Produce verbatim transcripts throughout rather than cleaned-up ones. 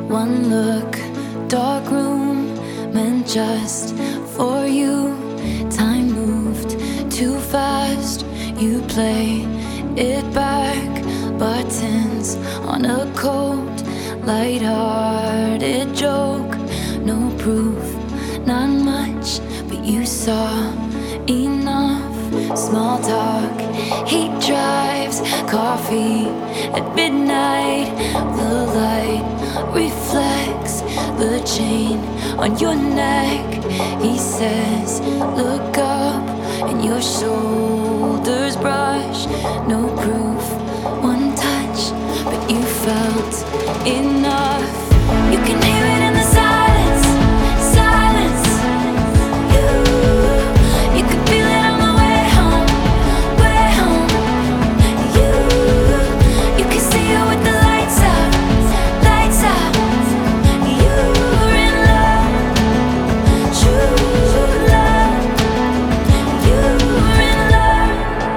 One look, dark room, meant just for you. Time moved too fast, you play it back. Buttons on a cold, light-hearted joke. No proof, not much, but you saw enough. Small talk, he drives, coffee at midnight. The light reflects the chain on your neck. He says, look up, and your shoulders brush. No proof, one touch, but you felt enough. You can hear it in the silence, silence. You, you could feel it on the way home, way home. You, you can see it with the lights out, lights out. You're in love, true love. You're in love.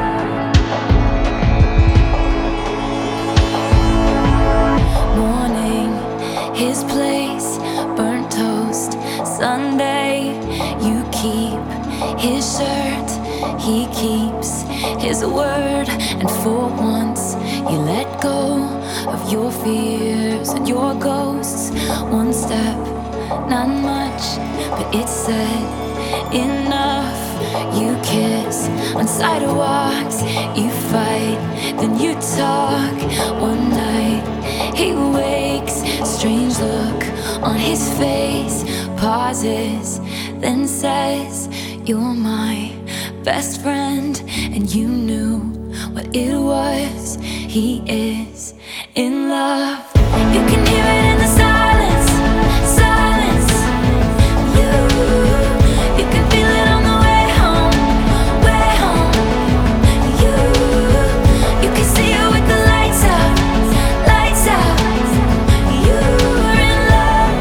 Morning, his place, burnt toast. Sunday, you keep his shirt, he keeps his word. And for once, you let go of your fears and your ghosts. One step, not much, but it said enough. You kiss on sidewalks, you fight, then you talk. One night, he wakes, strange look on his face. Pauses, then says, you're my best friend. And you knew what it was. He is in love. You can hear it in the silence, silence. You, you can feel it on the way home, way home. You, you can see it with the lights out, lights out. You're in love,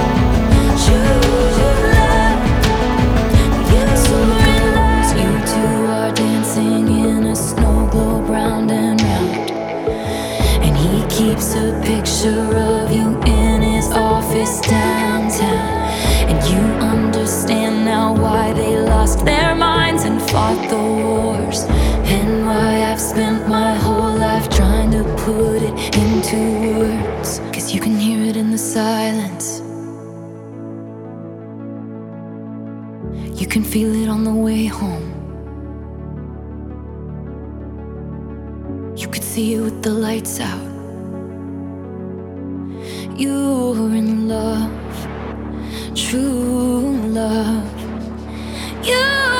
true love. You're in love. You two are dancing in a snow globe round and round. And he keeps a picture of you in his office downtown. And you understand now why they lost their minds and fought the wars. And why I've spent my whole life trying to put it into words. Cause you can hear it in the silence. You can feel it on the way home. You could see it with the lights out. You're in love, true love. You